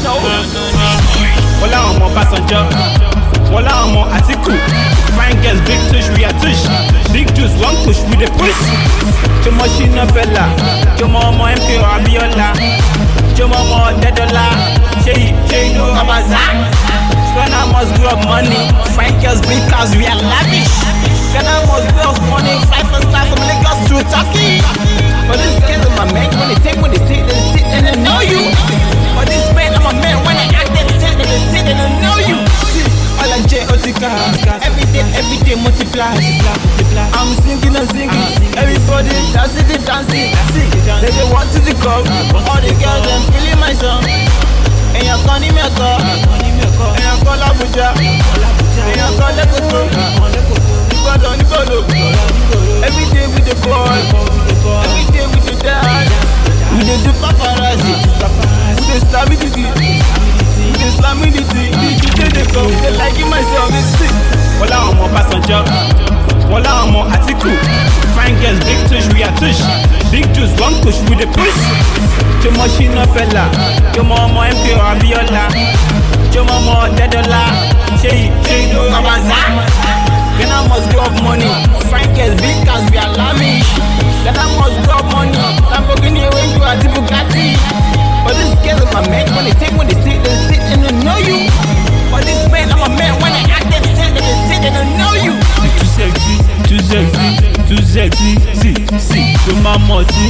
No. Wọ́n láwọn ọmọ Ọbásanjọ́, wọ́n láwọn ọmọ Àtíkù. Fine girls, big tush, we are tush. Big juice, one push, we the push. Jọmọ Shina Bella, jọmọ ọmọ MKO Abiola, jọmọ ọmọ Ọ̀dẹ́dọ́lá. Ṣé inú Abaza? Ghana must grow up money. Fine girls, big cars, we are lavish. Ghana must grow up money. Fly for stars from Lagos to Turkey. For this case, I'm a man. When they sit and they know you. For this man, I'm a man. When I act, they sit and they know you. All I J-O-T-K. Every day multiply. I'm singing and singing. Everybody dancing. They want to the club. All the girls, them feeling my song. And you're calling me a call. And you're calling Abuja. And you're calling Nibolo. Every day with the boy. Every day with the dad. We do paparazzi. We do stability. We do slamidity. They like it myself. Wọ́n láwọn ọmọ Ọbásanjọ́, wọ́n láwọn ọmọ Àtíkù. Fine girls, big tush, we are tush. Big juice, one push, we the push. Jọmọ Shina Bella, jọmọ ọmọ MKO Abiola, jọmọ ọmọ Ọ̀dẹ́dọ́lá. Ṣé inú Abaza? Ghana must grow up money. Fine girls, big cars, we are lavish. Ghana must grow up money. Lamborghini, when you are the Bugatti. But this girl is my man. When they sit and they know you. But this man, I'm a man. When I act, they sit and they know you. Too sexy. See. Do my multi.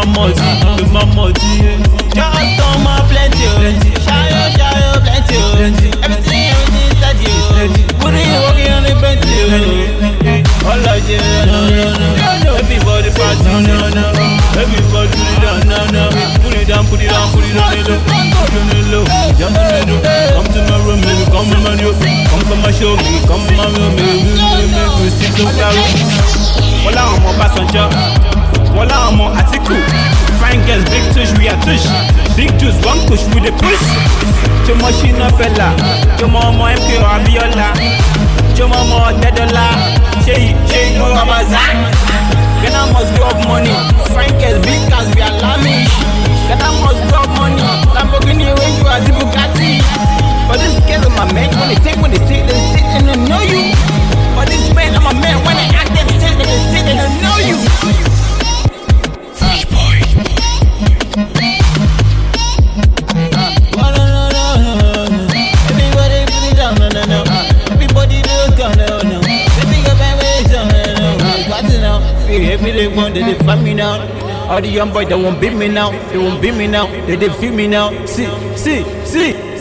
Just on my plenty. Shayo, plenty. Everything that you. Put it walking on the Bentley. All I do, no. Everybody party, no. Everybody put it down, no. Put it down, put it on the low. Jump on the low. Come to my room, baby, come to my room. Come to my show, come to my room, baby. We stick to flower. Wọ́n láwọn ọmọ Ọbásanjọ́, wọ́n láwọn ọmọ Àtíkù. Fine girls, big tush, we are tush. Big juice, one push, we the push. Jọmọ Shina Bella, jọmọ ọmọ MKO Abiola, jọmọ ọmọ Ọ̀dẹ́dọ́lá. Ṣé inú Abaza? Ghana must grow up money. Fine girls, big cars, we are lavish. Ghana must grow up money. Lamborghini, when you are the Bugatti. But this case, I'm a man. When they sit and they know you. But this man, I'm a man. When I act, they sit and they know you. Fresh boy. Everybody put it down, no. Everybody look on, no. They think about me, got to know. Every day one, they find me now. All the young boys, they won't beat me now. They feel me now. See.